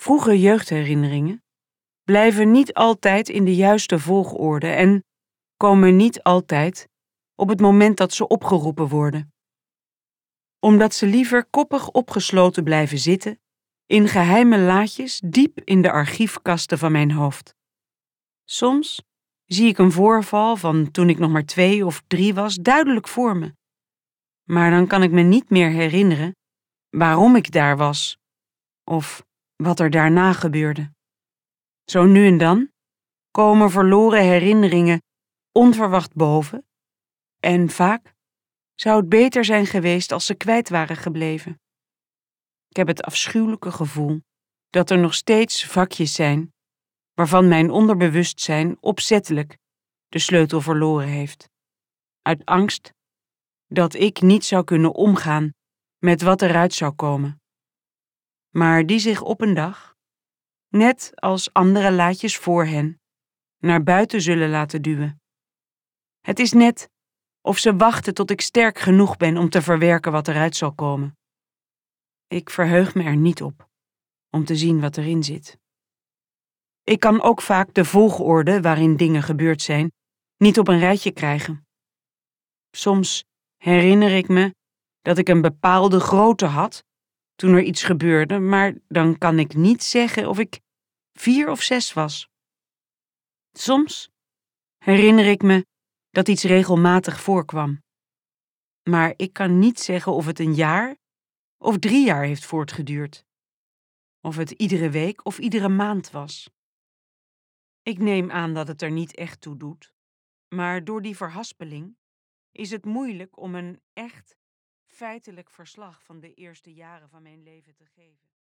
Vroege jeugdherinneringen blijven niet altijd in de juiste volgorde en komen niet altijd op het moment dat ze opgeroepen worden. Omdat ze liever koppig opgesloten blijven zitten in geheime laadjes diep in de archiefkasten van mijn hoofd. Soms zie ik een voorval van toen ik nog maar 2 of 3 was duidelijk voor me. Maar dan kan ik me niet meer herinneren waarom ik daar was of wat er daarna gebeurde. Zo nu en dan komen verloren herinneringen onverwacht boven en vaak zou het beter zijn geweest als ze kwijt waren gebleven. Ik heb het afschuwelijke gevoel dat er nog steeds vakjes zijn waarvan mijn onderbewustzijn opzettelijk de sleutel verloren heeft. Uit angst dat ik niet zou kunnen omgaan met wat eruit zou komen. Maar die zich op een dag, net als andere laadjes voor hen, naar buiten zullen laten duwen. Het is net of ze wachten tot ik sterk genoeg ben om te verwerken wat eruit zal komen. Ik verheug me er niet op om te zien wat erin zit. Ik kan ook vaak de volgorde waarin dingen gebeurd zijn niet op een rijtje krijgen. Soms herinner ik me dat ik een bepaalde grootte had toen er iets gebeurde, maar dan kan ik niet zeggen of ik 4 of 6 was. Soms herinner ik me dat iets regelmatig voorkwam. Maar ik kan niet zeggen of het een jaar of 3 jaar heeft voortgeduurd. Of het iedere week of iedere maand was. Ik neem aan dat het er niet echt toe doet. Maar door die verhaspeling is het moeilijk om een echt feitelijk verslag van de eerste jaren van mijn leven te geven.